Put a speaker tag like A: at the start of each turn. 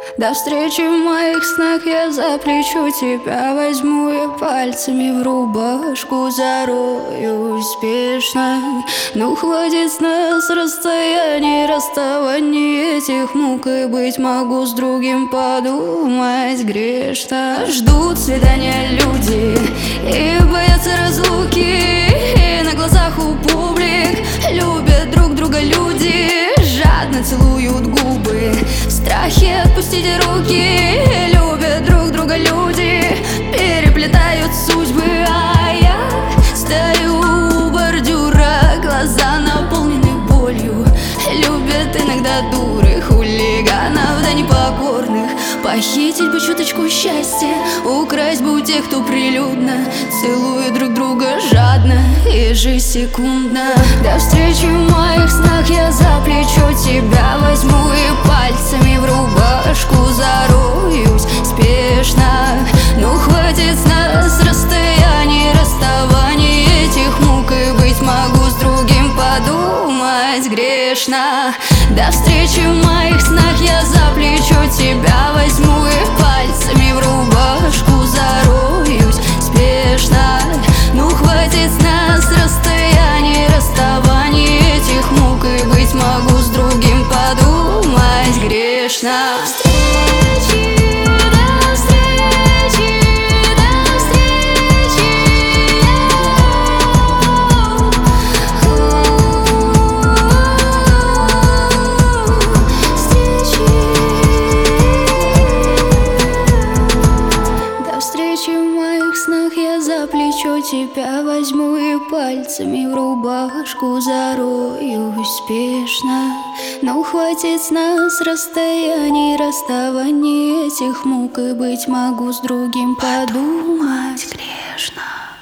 A: До встречи в моих снах я за плечо тебя возьму, я пальцами в рубашку зарою спешно. Ну хватит с нас расстояний, расставаний этих мук, и быть могу с другим подумать грешно. Ждут свидания люди и боятся разлуки, и на глазах у публик любят друг друга люди, жадно целуют губы, в страхе отпустить руки, любят друг друга люди, переплетают судьбы, а я стою у бордюра, глаза наполнены болью, любят иногда дуры, хулиганов да непокорных, похитить бы чуточку счастья, украсть бы у тех, кто прилюдно целует друг друга жадно, ежесекундно. До встречи в моих снах я за плечо тебя возьму, и пальцами в рубашку зароюсь спешно. Ну хватит с нас расстояний, расставаний этих мук, и быть могу с другим подумать грешно. До встречи в моих снах я за плечо тебя возьму, и пальцами в рубашку зароюсь спешно. Ну хватит с нас расстояний, расставаний этих мук, и быть могу с другим подумать грешно. За плечо тебя возьму, и пальцами в рубашку зароюсь спешно. Но хватит с нас расстояний, расставаний этих мук, и быть могу с другим подумать грешно.